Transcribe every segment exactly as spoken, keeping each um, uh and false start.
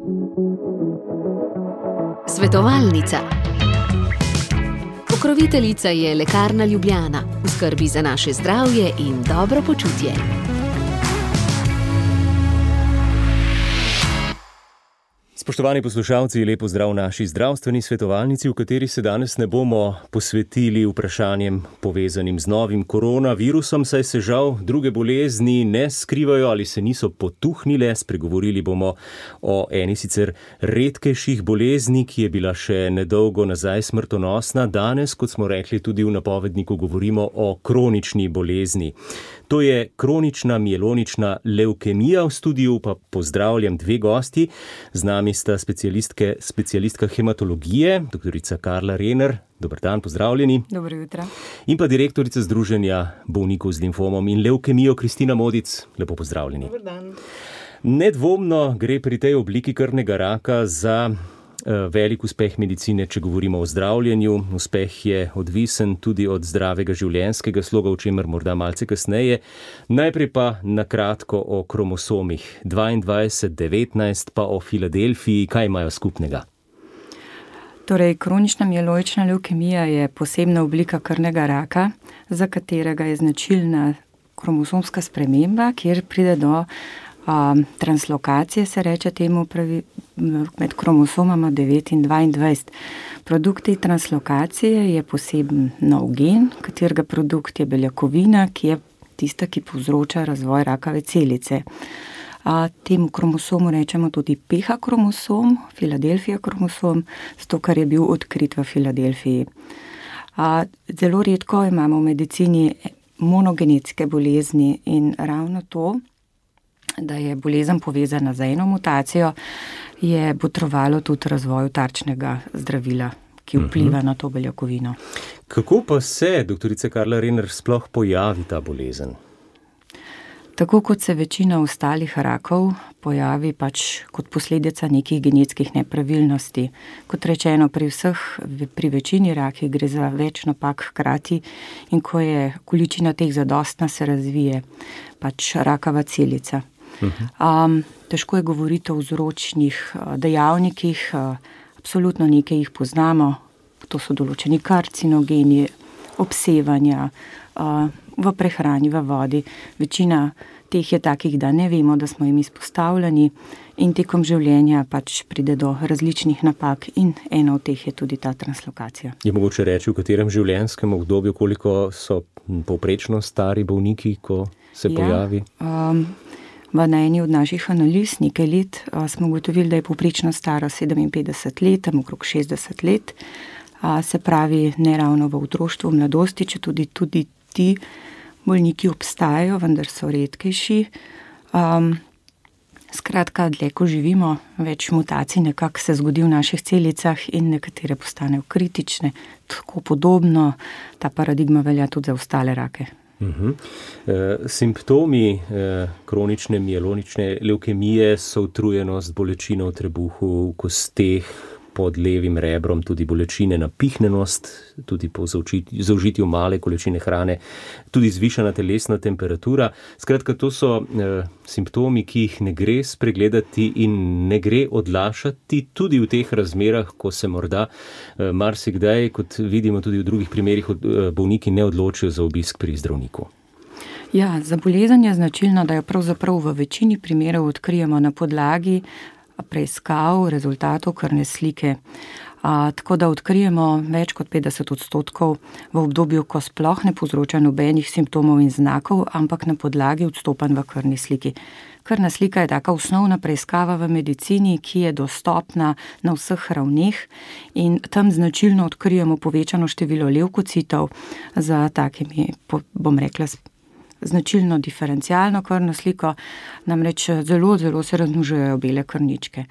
Svetovalnica. Pokroviteljica je Lekarna Ljubljana, v skrbi za naše zdravje in dobro počutje. Spoštovani poslušalci, lep pozdrav v naši zdravstveni svetovalnici, v kateri se danes ne bomo posvetili vprašanjem povezanim z novim koronavirusom, saj se žal druge bolezni ne skrivajo ali se niso potuhnile. Spregovorili bomo o eni sicer redkejših bolezni, ki je bila še nedolgo nazaj smrtonosna. Danes, kot smo rekli tudi v napovedniku, govorimo o kronični bolezni. To je kronična mielonična levkemija. V studiu pa pozdravljam dve gosti. Z nami sta specialistke, specialistka hematologije, doktorica Karla Rehner. Dober dan, pozdravljeni. Dobro jutro. In pa direktorica Združenja bolnikov z limfomom in levkemijo Kristina Modic. Lepo pozdravljeni. Dober dan. Nedvomno gre pri tej obliki krvnega raka za velik uspeh medicine, če govorimo o zdravljenju. Uspeh je odvisen tudi od zdravega življenjskega sloga, o čemer morda malce kasneje. Najprej pa na kratko o kromosomih. dvaindvajset, devetnajst pa o Filadelfiji. Kaj imajo skupnega? Torej, kronična mieloična levkemija je posebna oblika krvnega raka, za katerega je značilna kromosomska sprememba, kjer pride do Um, translokacije, se reče temu, pravi, med kromosomama devet in dvaindvajset. Produkt te translokacije je poseben nov gen, katerega produkt je beljakovina, ki je tista, ki povzroča razvoj rakave celice. A, temu kromosomu rečemo tudi P H kromosom, Filadelfija kromosom, zato ker je bil odkrit v Filadelfiji. A, zelo redko imamo v medicini monogenetske bolezni in ravno to, da je bolezen povezana z eno mutacijo, je botrovalo tudi razvoju tarčnega zdravila, ki vpliva uh-huh. na to beljakovino. Kako pa se, doktorica Karla Rehner, sploh pojavi ta bolezen? Tako kot se večina ostalih rakov pojavi pač kot posledica nekih genetskih nepravilnosti. Kot rečeno, pri vseh, pri večini rakih gre za več napak hkrati in ko je količina teh zadostna, se razvije pač rakava celica. Um, težko je govoriti o vzročnih dejavnikih, absolutno nekaj jih poznamo, to so določeni karcinogeni, obsevanja uh, v prehrani, v vodi. Večina teh je takih, da ne vemo, da smo jim izpostavljeni in tekom življenja pač pride do različnih napak in ena od teh je tudi ta translokacija. Je mogoče reči, v katerem življenjskem obdobju, koliko so povprečno stari bolniki, ko se ja, pojavi? Um, V eni od naših analiz nekaj let a, smo ugotovili, da je povprečno stara sedeminpetdeset let, tam okrog šestdeset let. A, se pravi, ne ravno v otroštvu, v mladosti, če tudi, tudi ti bolniki obstajajo, vendar so redkejši. Um, skratka, dlje ko živimo, več mutacij nekako se zgodi v naših celicah in nekatere postanejo kritične. Tako podobno ta paradigma velja tudi za ostale rake. Uhum. E, simptomi e, kronične mielonične levkemije so utrujenost, bolečina v trebuhu, v kosteh, pod levim rebrom, tudi bolečine, napihnjenost, tudi po zaužitju male količine hrane, tudi zvišana telesna temperatura. Skratka, to so e, simptomi, ki jih ne gre spregledati in ne gre odlašati tudi v teh razmerah, ko se morda e, marsikdaj, kot vidimo tudi v drugih primerih, od, e, bolniki ne odločijo za obisk pri zdravniku. Ja, za bolezen je značilno, da jo pravzaprav v večini primerov odkrijemo na podlagi preiskav, rezultatov krvne slike. A, tako da odkrijemo več kot petdeset odstotkov v obdobju, ko sploh ne povzroča nobenih simptomov in znakov, ampak na podlagi odstopanj v krvni sliki. Krvna slika je taka osnovna preiskava v medicini, ki je dostopna na vseh ravneh in tam značilno odkrijemo povečano število levkocitov za takimi, bom rekla, značilno diferencialno krvno sliko, namreč zelo, zelo se razmnožujejo bele krvničke.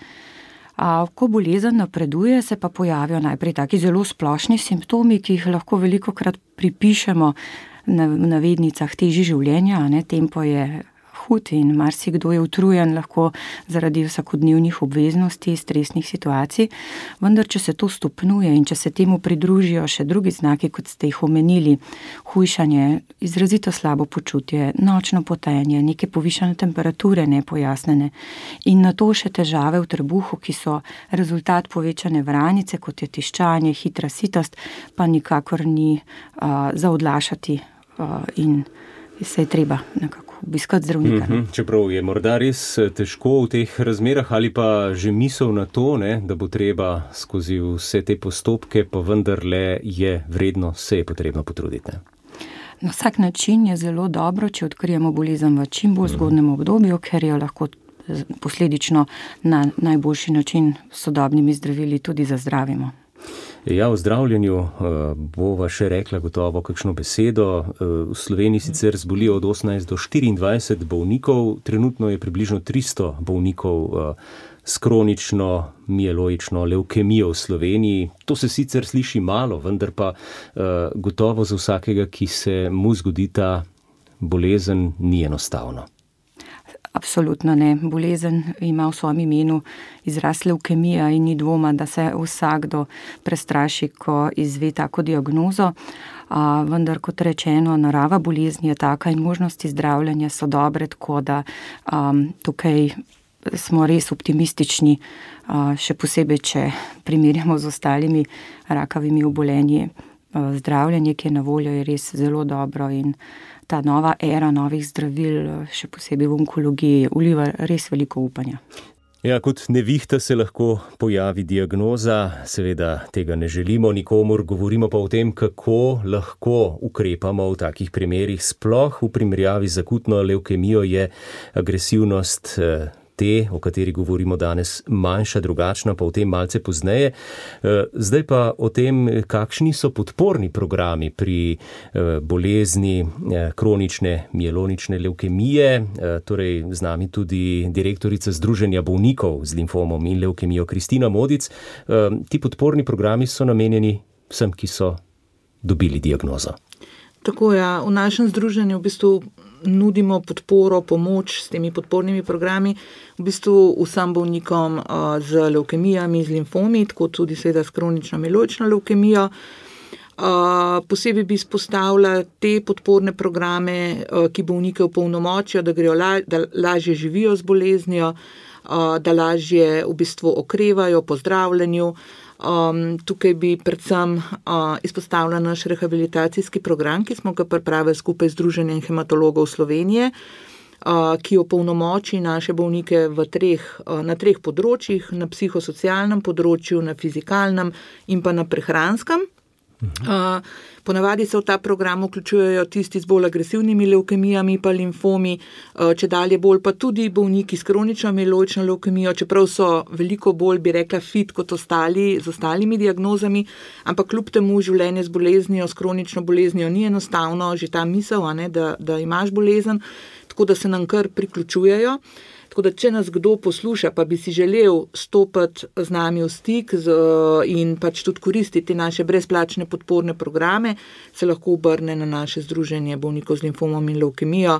A, ko bolezen napreduje, se pa pojavijo najprej taki zelo splošni simptomi, ki jih lahko velikokrat pripišemo na, v navednicah teži življenja, ne, tempo je hud in marsikdo je utrujen lahko zaradi vsakodnevnih obveznosti, stresnih situacij, vendar če se to stopnjuje in če se temu pridružijo še drugi znaki, kot ste jih omenili, hujšanje, izrazito slabo počutje, nočno potenje, neke povišane temperature nepojasnene in nato še težave v trebuhu, ki so rezultat povečane vranice, kot je tiščanje, hitra sitost, pa nikakor ni uh, za odlašati uh, in se je treba nekako obiskati zdravnika. Mm-hmm. Čeprav je morda res težko v teh razmerah ali pa že misel na to, ne, da bo treba skozi vse te postopke, pa vendarle je vredno, se je potrebno potruditi. Ne? Na vsak način je zelo dobro, če odkrijemo bolezen v čim bolj zgodnem obdobju, ker jo lahko posledično na najboljši način s sodobnimi zdravili tudi zazdravimo. Ja, o zdravljenju uh, bova še rekla gotovo kakšno besedo. Uh, v Sloveniji sicer zboli od osemnajst do štiriindvajset bolnikov, trenutno je približno tristo bolnikov uh, s kronično mieloično levkemijo v Sloveniji. To se sicer sliši malo, vendar pa uh, gotovo za vsakega, ki se mu zgodi ta bolezen, ni enostavno. Absolutno ne. Bolezen ima v svojem imenu izraz levkemija in ni dvoma, da se vsakdo prestraši, ko izve tako diagnozo. A, vendar, kot rečeno, narava bolezni je taka in možnosti zdravljenja so dobre, tako da um, tukaj smo res optimistični, uh, še posebej, če primerjamo z ostalimi rakavimi obolenji. Uh, zdravljenje, ki je na voljo, je res zelo dobro in ta nova era novih zdravil, še posebej v onkologiji, vliva res veliko upanja. Ja, kot nevihta se lahko pojavi diagnoza, seveda tega ne želimo nikomur, govorimo pa o tem, kako lahko ukrepamo v takih primerih. Sploh v primerjavi z akutno levkemijo je agresivnost te, o kateri govorimo danes, manjša, drugačna, pa o tem malce pozneje. Zdaj pa o tem, kakšni so podporni programi pri bolezni kronične mielonične levkemije. Torej z nami tudi direktorica Združenja bolnikov z limfomom in levkemijo Kristina Modic. Ti podporni programi so namenjeni vsem, ki so dobili diagnozo. Tako je, v našem združenju v bistvu nudimo podporo, pomoč s temi podpornimi programi v bistvu vsem bolnikom uh, z levkemijami, z limfomi, tako tudi seveda s kronično mieloično levkemijo. Uh, posebej bi izpostavila te podporne programe, uh, ki bolnike opolnomočijo, da grejo la, da lažje živijo z boleznijo, uh, da lažje v bistvu okrevajo po zdravljenju. Um, tukaj bi predvsem uh, izpostavila naš rehabilitacijski program, ki smo ga pripravili skupaj z Združenjem hematologov Slovenije, uh, ki opolnomoči naše bolnike v treh, uh, na treh področjih, na psihosocialnem področju, na fizikalnem in pa na prehranskem. Uh, ponavadi se v ta program vključujejo tisti z bolj agresivnimi levkemijami pa limfomi, uh, če dalje bolj pa tudi bolniki s kronično mieloično levkemijo, čeprav so veliko bolj, bi rekla, fit kot ostali z ostalimi diagnozami, ampak kljub temu življenje z boleznijo, s kronično boleznijo ni enostavno, že ta misel, a ne, da, da imaš bolezen, tako da se nam kar priključujejo. Tako da, če nas kdo posluša, pa bi si želel stopiti z nami v stik z, in pač tudi koristiti naše brezplačne podporne programe, se lahko obrne na naše združenje bolnikov z limfomom in levkemijo.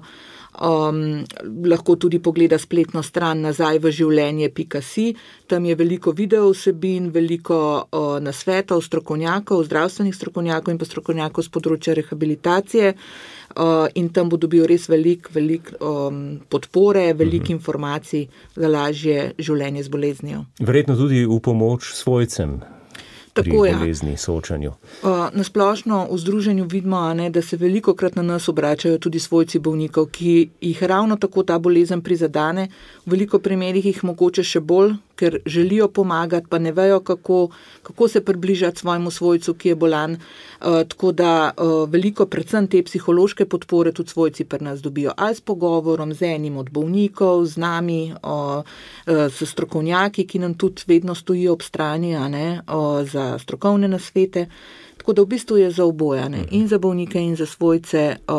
Um, lahko tudi pogleda spletno stran nazaj v življenje pika si. Tam je veliko video vsebin, veliko uh, nasvetov strokovnjakov, zdravstvenih strokovnjakov in pa strokovnjakov z področja rehabilitacije. Uh, in tam bo dobil res veliko velik, um, podpore, veliko uh-huh. informacij za lažje življenje z boleznijo. Verjetno tudi v pomoč svojcem pri Tako, bolezni, ja. soočanju. Uh, na splošno v združenju vidimo, ne, da se velikokrat na nas obračajo tudi svojci bolnikov, ki jih ravno tako ta bolezen prizadane. V veliko primerih jih mogoče še bolj, ker želijo pomagati, pa ne vejo, kako, kako se približati svojemu svojcu, ki je bolan. Uh, tako da uh, veliko, predvsem te psihološke podpore, tudi svojci pri nas dobijo. Ali s pogovorom z enim od bolnikov, z nami, uh, uh, s strokovnjaki, ki nam tudi vedno stojijo ob strani, a ne, uh, za strokovne nasvete. Tako da v bistvu je za oboje, ne, in za bolnike, in za svojce um,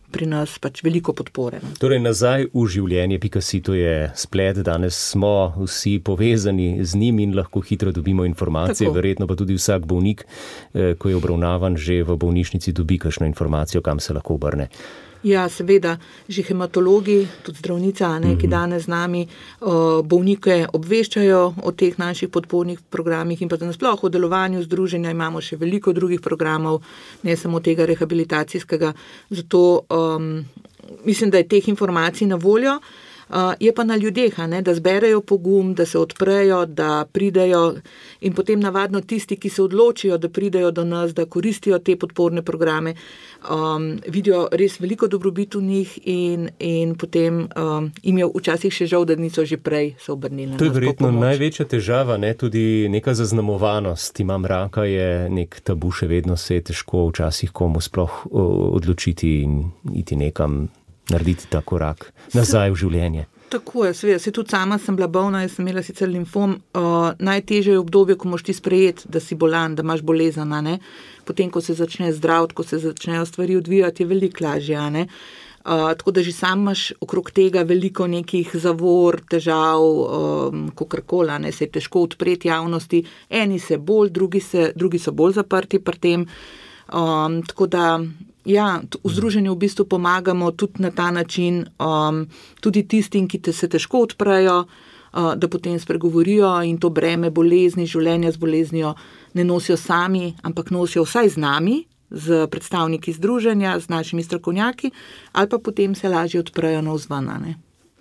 pri nas pač veliko podpore. Torej, nazaj v življenje pika si, to je splet, danes smo vsi povezani z njim in lahko hitro dobimo informacije, tako. Verjetno pa tudi vsak bolnik, ko je obravnavan že v bolnišnici, dobi kakšno informacijo, kam se lahko obrne. Ja, seveda, že hematologi, tudi zdravnica, ne, ki danes z nami uh, bolnike obveščajo o teh naših podpornih programih in pa nasploh o delovanju združenja imamo še veliko drugih programov, ne samo tega rehabilitacijskega. Zato um, mislim, da je teh informacij na voljo. Uh, je pa na ljudeh, ne, da zberejo pogum, da se odprejo, da pridejo in potem navadno tisti, ki se odločijo, da pridejo do nas, da koristijo te podporne programe, um, vidijo res veliko dobrobit v njih in, in potem um, jim je včasih še žal, da niso že prej se obrnili. To je verjetno največja težava, ne, tudi neka zaznamovanost. Imam raka, je nek tabu, še vedno se je težko včasih komu sploh odločiti in iti nekam, narediti ta korak nazaj v življenje. Tako je, seveda, se tudi sama sem bila bolna, jaz sem imela sicer limfom, uh, najtežje je obdobje, ko moš ti sprejeti, da si bolan, da imaš bolezen, ne? Potem, ko se začne zdraviti, ko se začnejo stvari odvijati, je veliko lažje, ne? Uh, tako da že sam imaš okrog tega veliko nekih zavor, težav, um, kakorkoli, ne, se je težko odpreti javnosti, eni se bolj, drugi, se, drugi so bolj zaprti pri tem, um, tako da ja, v združenju v bistvu pomagamo tudi na ta način, um, tudi tistim, ki te se težko odprejo, uh, da potem spregovorijo in to breme bolezni, življenja z boleznijo ne nosijo sami, ampak nosijo vsaj z nami, z predstavniki združenja, z našimi strokovnjaki, ali pa potem se lažje odprejo navzven, ne.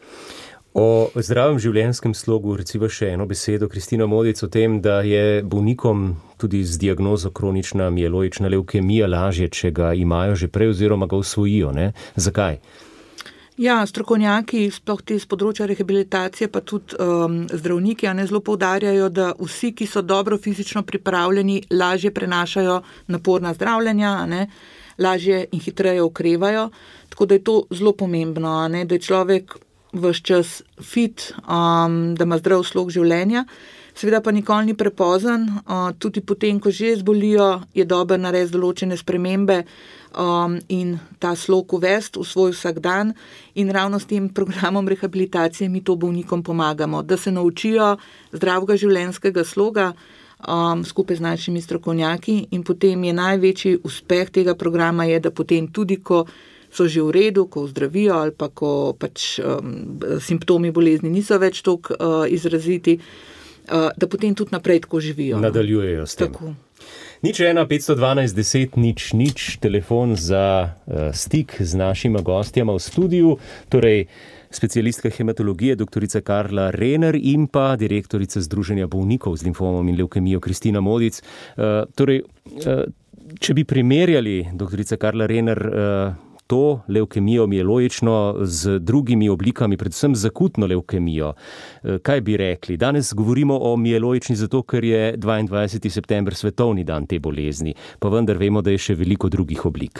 O zdravem življenjskem slogu reciva še eno besedo, Kristina Modic, o tem, da je bolnikom tudi z diagnozo kronična mieloična levkemija lažje, če ga imajo že prej oziroma ga usvojijo, ne? Zakaj? Ja, strokovnjaki, sploh te z področja rehabilitacije, pa tudi um, zdravniki, a ne zelo poudarjajo, da vsi, ki so dobro fizično pripravljeni, lažje prenašajo naporna zdravljenja, a ne, lažje in hitreje okrevajo, tako da je to zelo pomembno, a ne, da je človek ves čas fit, um, da ima zdrav slog življenja. Seveda pa nikoli ni prepozen, uh, tudi potem, ko že zbolijo, je dobro narediti določene spremembe um, in ta slog uvesti v svoj vsak dan in ravno s tem programom rehabilitacije mi to bolnikom pomagamo, da se naučijo zdravega življenjskega sloga um, skupaj z našimi strokovnjaki in potem je največji uspeh tega programa je, da potem tudi, ko so že v redu, ko zdravijo ali pa ko pač um, simptomi bolezni niso več toliko uh, izraziti, uh, da potem tudi naprej tako živijo. Nadaljujejo s tem. Tako. Nič ena, petsto dvanajst, deset, nič, nič, telefon za uh, stik z našima gostjama v studiu, torej specialistka hematologije, doktorica Karla Rehner in pa direktorica Združenja bolnikov z limfomom in levkemijo Kristina Modic. Uh, torej, uh, če bi primerjali, doktorica Karla Rehner, uh, to levkemijo mieloično z drugimi oblikami, predvsem z akutno levkemijo. Kaj bi rekli? Danes govorimo o mieloični zato, ker je dvaindvajseti september svetovni dan te bolezni, pa vendar vemo, da je še veliko drugih oblik.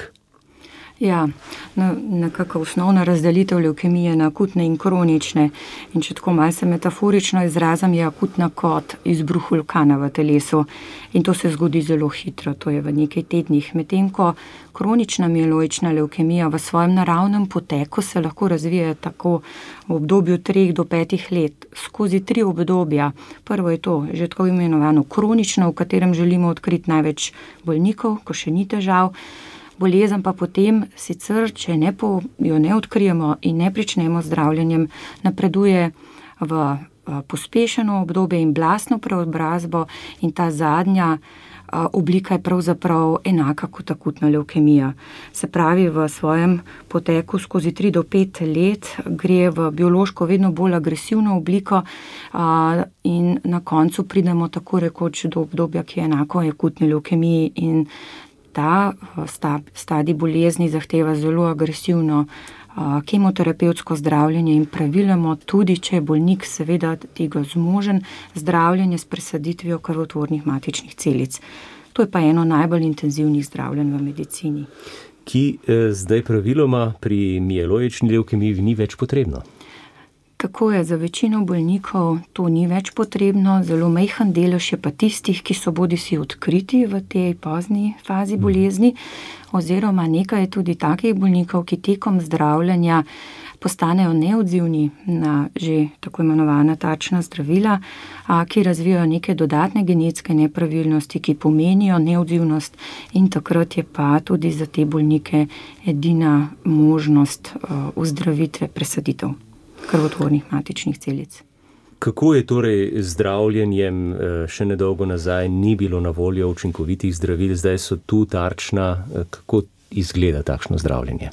Ja, no, nekako osnovna razdelitev levkemije na akutne in kronične. In če tako malce metaforično izrazam, je akutna kot izbruh vulkana v telesu. In to se zgodi zelo hitro, to je v nekaj tednih. Medtem ko kronična mieloična levkemija v svojem naravnem poteku se lahko razvije tako v obdobju treh do petih let, skozi tri obdobja. Prvo je to že tako imenovano kronično, v katerem želimo odkriti največ bolnikov, ko še ni težav. Bolezen pa potem sicer, če ne po, jo ne odkrijemo in ne pričnemo zdravljenjem, napreduje v pospešeno obdobje in blastno preobrazbo in ta zadnja oblika je pravzaprav enaka kot akutna levkemija. Se pravi, v svojem poteku skozi tri do pet let gre v biološko vedno bolj agresivno obliko in na koncu pridemo tako rekoč do obdobja, ki je enako akutni levkemiji in ta stadij bolezni zahteva zelo agresivno kemoterapevtsko zdravljenje in praviloma tudi, če je bolnik seveda tega zmožen, zdravljenje s presaditvijo krvotvornih matičnih celic. To je pa eno najbolj intenzivnih zdravljenj v medicini. Ki eh, zdaj praviloma pri mieloični levkemiji ni več potrebno. Tako je, za večino bolnikov to ni več potrebno, zelo majhen delež je pa tistih, ki so bodisi odkriti v tej pozni fazi bolezni, oziroma nekaj je tudi takih bolnikov, ki tekom zdravljenja postanejo neodzivni na že tako imenovana tarčna zdravila, a, ki razvijajo neke dodatne genetske nepravilnosti, ki pomenijo neodzivnost, in takrat je pa tudi za te bolnike edina možnost uh, ozdravitve presaditev krvotvornih matičnih celic. Kako je torej z zdravljenjem? Še nedolgo nazaj ni bilo na voljo učinkovitih zdravil, zdaj so tu tarčna. Kako izgleda takšno zdravljenje?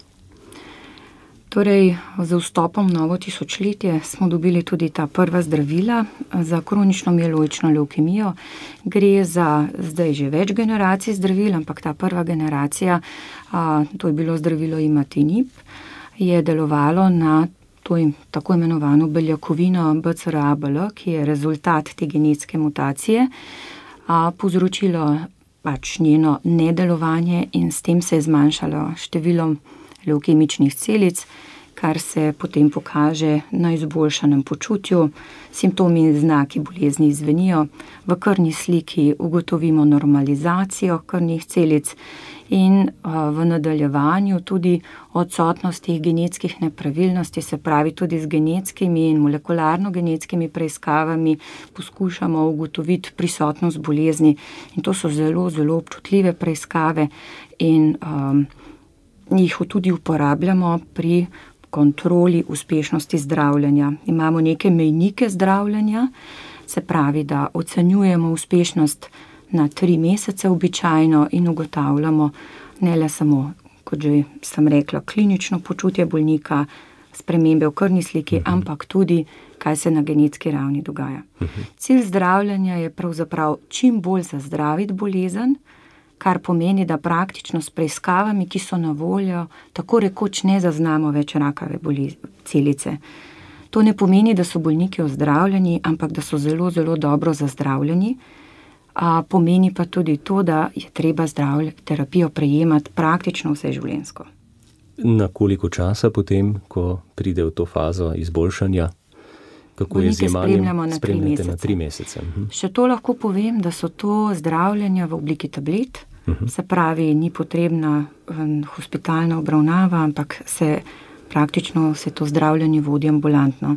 Torej, z vstopom v novo tisočletje smo dobili tudi ta prva zdravila za kronično mieloično levkemijo. Gre za zdaj že več generacij zdravil, ampak ta prva generacija, a, to je bilo zdravilo imatinib, je delovalo na to je tako imenovano beljakovino B C R A B L, ki je rezultat te genetske mutacije, a, povzročilo pač njeno nedelovanje in s tem se je zmanjšalo število levkemičnih celic, kar se potem pokaže na izboljšanem počutju. Simptomi in znaki bolezni izvenijo, v krvni sliki ugotovimo normalizacijo krvnih celic in v nadaljevanju tudi odsotnost teh genetskih nepravilnosti, se pravi tudi z genetskimi in molekularno-genetskimi preiskavami poskušamo ugotoviti prisotnost bolezni, in to so zelo, zelo občutljive preiskave in um, jih tudi uporabljamo pri kontroli uspešnosti zdravljenja. Imamo neke mejnike zdravljenja, se pravi, da ocenjujemo uspešnost na tri mesece običajno in ugotavljamo ne le samo, kot že sem rekla, klinično počutje bolnika, spremembe v krvni sliki, uh-huh. ampak tudi, kaj se na genetski ravni dogaja. Uh-huh. Cilj zdravljenja je pravzaprav čim bolj zazdraviti bolezen, kar pomeni, da praktično s preiskavami, ki so na voljo, tako rekoč ne zaznamo več rakave celice. To ne pomeni, da so bolniki ozdravljeni, ampak da so zelo, zelo dobro zazdravljeni. A pomeni pa tudi to, da je treba terapijo prejemati praktično vse življenjsko. Na koliko časa potem, ko pride v to fazo izboljšanja? Kako je z jemanjem? Na tri mesece. Na tri mesece. Uh-huh. Še to lahko povem, da so to zdravljenja v obliki tablet, uh-huh. se pravi, ni potrebna um, hospitalna obravnava, ampak se praktično se to zdravljenje vodi ambulantno.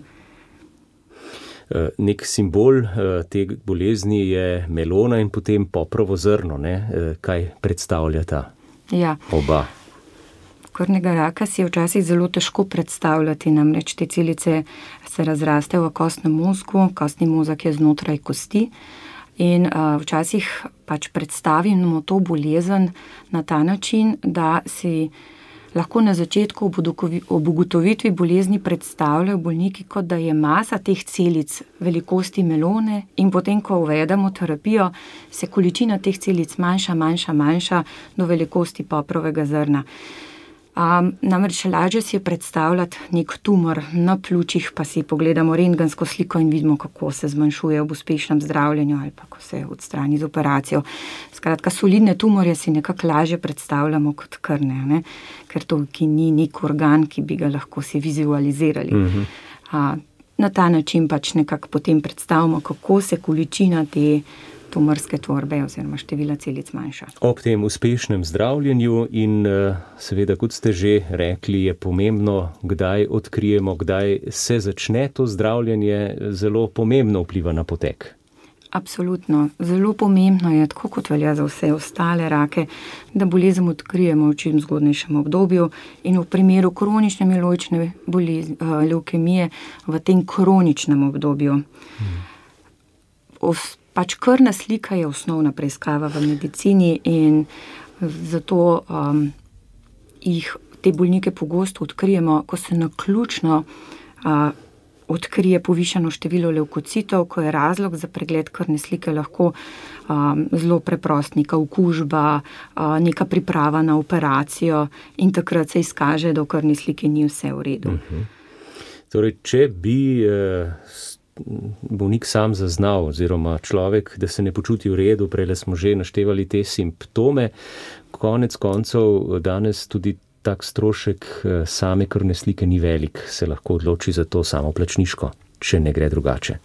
Nek simbol te bolezni je melona in potem poprovo zrno, ne? Kaj predstavljata ja. oba? Krvnega raka si je včasih zelo težko predstavljati, namreč te celice se razrastejo v kostnem mozgu, kostni mozak je znotraj kosti in uh, včasih pač predstavimo to bolezen na ta način, da si lahko na začetku ob ugotovitvi bolezni predstavljajo bolniki, kot da je masa teh celic velikosti melone, in potem, ko uvedemo terapijo, se količina teh celic manjša, manjša, manjša do velikosti poprovega zrna. Um, namreč lažje si je predstavljati nek tumor na pljučih, pa si pogledamo rentgensko sliko in vidimo, kako se zmanjšuje ob uspešnem zdravljenju ali pa ko se odstrani z operacijo. Skratka, solidne tumorje si nekako lažje predstavljamo kot krvne, ne? Ker to ki ni nek organ, ki bi ga lahko si vizualizirali. Uh-huh. Uh, na ta način pač nekako potem predstavimo, kako se količina te tumorske tvorbe oziroma števila celic manjša. Ob tem uspešnem zdravljenju in seveda, kot ste že rekli, je pomembno, kdaj odkrijemo, kdaj se začne to zdravljenje, zelo pomembno vpliva na potek. Absolutno. Zelo pomembno je, tako kot velja za vse ostale rake, da bolezen odkrijemo v čim zgodnejšem obdobju in v primeru kronične mieloične levkemije v tem kroničnem obdobju. Hmm. Os- Pač krvna slika je osnovna preiskava v medicini in zato um, jih te bolnike pogosto odkrijemo, ko se naključno uh, odkrije povišano število levkocitov, ko je razlog za pregled krvne slike lahko um, zelo preprost, neka okužba, uh, neka priprava na operacijo in takrat se izkaže, da v krvni sliki ni vse v redu. Uh-huh. Torej, če bi uh, bolnik sam zaznal, oziroma človek, da se ne počuti v redu, prej smo že naštevali te simptome, konec koncev danes tudi tak strošek same krvne slike ni velik, se lahko odloči za to samoplačniško, če ne gre drugače.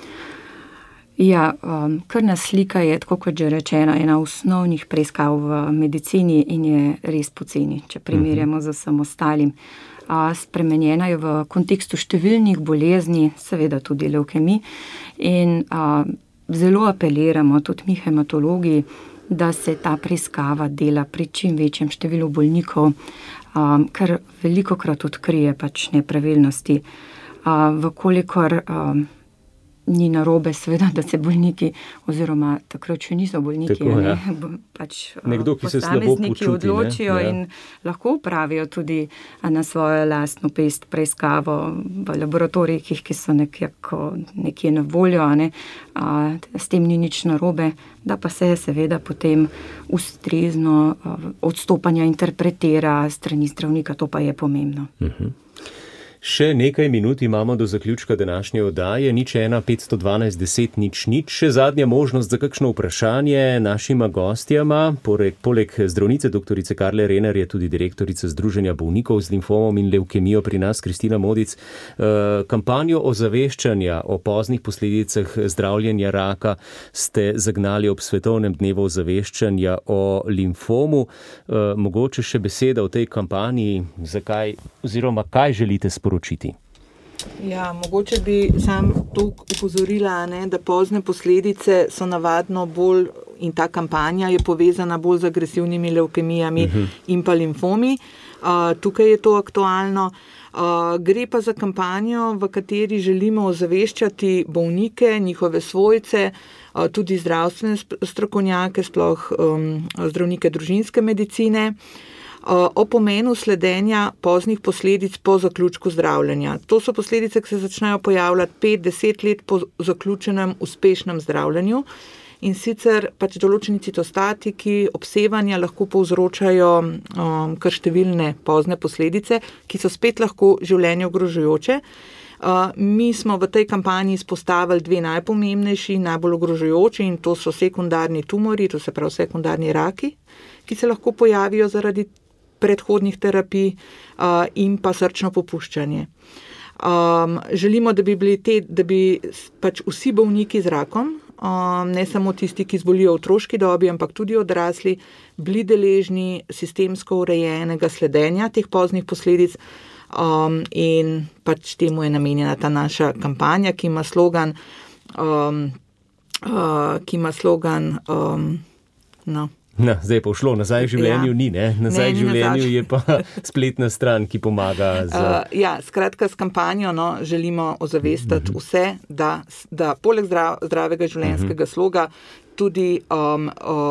Ja, um, krvna slika je, tako kot že rečeno, ena osnovnih preiskav v medicini in je res poceni, če primerjamo z vsem ostalim. Uh, spremenjena je v kontekstu številnih bolezni, seveda tudi levkemij, in uh, zelo apeliramo, tudi mi hematologi, da se ta preiskava dela pri čim večjem številu bolnikov, um, ker velikokrat odkrije pač nepravilnosti. Uh, vkolikor um, ni narobe, seveda, da se bolniki, oziroma takrat še niso bolniki, Tako, ja. ne, pač Nekdo, ki se slabo počuti, odločijo ne? Ja. in lahko upravijo tudi na svojo lastno pest preiskavo v laboratorijih, ki so nekako nekje na voljo, ne? A, s tem ni nič narobe, da pa se seveda potem ustrezno odstopanja interpretira strani zdravnika, to pa je pomembno. Uh-huh. Še nekaj minut imamo do zaključka današnje oddaje, nič ena, petsto dvanajst, deset, nič, nič. Še zadnja možnost za kakšno vprašanje našima gostjama. Poleg, poleg zdravnice doktorice Karle Renar je tudi direktorica Združenja bolnikov z limfomom in levkemijo pri nas, Kristina Modic. E, kampanjo ozaveščanja o poznih posledicah zdravljenja raka ste zagnali ob svetovnem dnevu ozaveščanja o limfomu. E, mogoče še beseda o tej kampanji, zakaj oziroma kaj želite sporočiti? Ja, mogoče bi sam to upozorila, ne, da pozne posledice so navadno bolj, in ta kampanja je povezana bolj z agresivnimi levkemijami uh-huh. in pa limfomi. Uh, tukaj je to aktualno. Uh, gre pa za kampanjo, v kateri želimo ozaveščati bolnike, njihove svojce, uh, tudi zdravstvene strokovnjake, sploh um, zdravnike družinske medicine, o pomenu sledenja poznih posledic po zaključku zdravljenja. To so posledice, ki se začnejo pojavljati pet do deset let po zaključenem uspešnem zdravljenju, in sicer pač določeni citostatiki, obsevanja lahko povzročajo um, kar številne pozne posledice, ki so spet lahko življenje ogrožajoče. Uh, mi smo v tej kampanji izpostavili dve najpomembnejši, najbolj ogrožajoči, in to so sekundarni tumori, to se pravi sekundarni raki, ki se lahko pojavijo zaradi predhodnih terapij uh, in pa srčno popuščanje. Um, želimo, da bi bili te, da bi pač vsi bolniki z rakom, um, ne samo tisti, ki zbolijo v otroški dobi, ampak tudi odrasli, bili deležni sistemsko urejenega sledenja teh poznih posledic, um, in pač temu je namenjena ta naša kampanja, ki ima slogan, um, uh, ki ima slogan, um, no, Na, zdaj pa šlo, nazaj v življenju ja. ni, ne? Nazaj v življenju nazaj. Je pa spletna stran, ki pomaga za... Uh, ja, skratka, s kampanjo no, želimo ozavestati uh-huh. vse, da, da poleg zdrav, zdravega življenjskega uh-huh. sloga tudi um,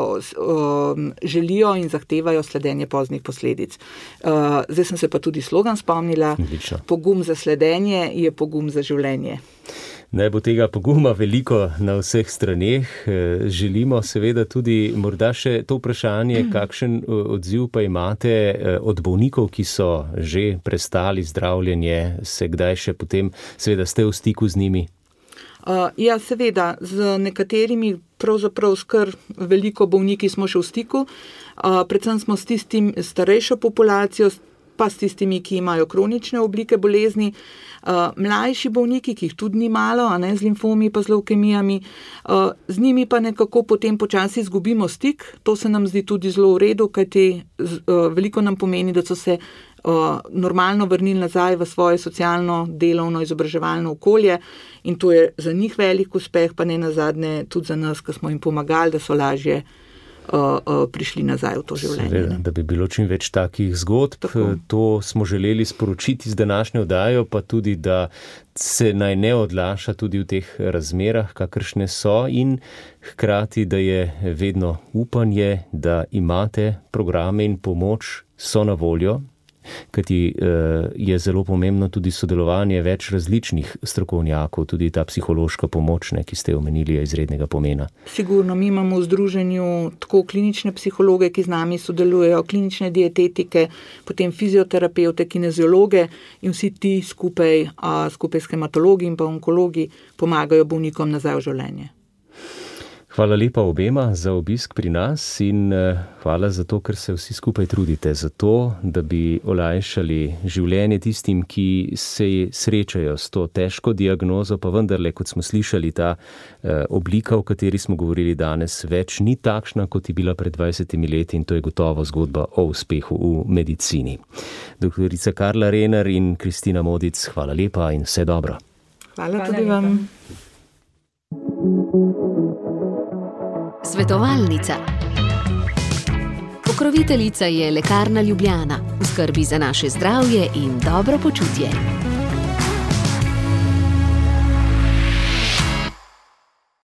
um, želijo in zahtevajo sledenje poznih posledic. Uh, zdaj sem se pa tudi slogan spomnila. Odlično. Pogum za sledenje je pogum za življenje. Naj bo tega poguma veliko na vseh straneh. Želimo seveda tudi morda še to vprašanje, kakšen odziv pa imate od bolnikov, ki so že prestali zdravljenje, se kdaj še potem, seveda ste v stiku z njimi? Uh, ja, seveda, z nekaterimi pravzaprav skr veliko bolniki smo še v stiku, uh, predvsem smo s tistim starejšo populacijo, pa s tistimi, ki imajo kronične oblike bolezni. Uh, mlajši bolniki, ki jih tudi ni malo, a ne, z limfomi pa z levkemijami, uh, z njimi pa nekako potem počasi izgubimo stik. To se nam zdi tudi zelo v redu, kajti uh, veliko nam pomeni, da so se uh, normalno vrnili nazaj v svoje socialno, delovno, izobraževalno okolje, in to je za njih velik uspeh, pa ne nazadnje tudi za nas, ki smo jim pomagali, da so lažje Uh, uh, prišli nazaj v to življenje. Seveda, da bi bilo čim več takih zgodb. Tako. To smo želeli sporočiti z današnjo oddajo, pa tudi, da se naj ne odlaša tudi v teh razmerah, kakršne so, in hkrati, da je vedno upanje, da imate programe in pomoč, so na voljo, kajti je zelo pomembno tudi sodelovanje več različnih strokovnjakov, tudi ta psihološka pomoč, ne, ki ste omenili, je izrednega pomena. Sigurno, mi imamo v združenju tako klinične psihologe, ki z nami sodelujejo, klinične dietetike, potem fizioterapevte, kineziologe, in vsi ti skupaj, a, skupaj s hematologi in pa onkologi pomagajo bolnikom nazaj v življenje. Hvala lepa obema za obisk pri nas in hvala za to, ker se vsi skupaj trudite za to, da bi olajšali življenje tistim, ki se srečajo s to težko diagnozo, pa vendarle, kot smo slišali, ta oblika, o kateri smo govorili danes, več ni takšna, kot je bila pred dvajsetimi leti in to je gotovo zgodba o uspehu v medicini. Doktorica Karla Rehner in Kristina Modic, hvala lepa in vse dobro. Hvala, hvala tudi vam. Svetovalnica. Pokroviteljica je Lekarna Ljubljana v skrbi za naše zdravje in dobro počutje.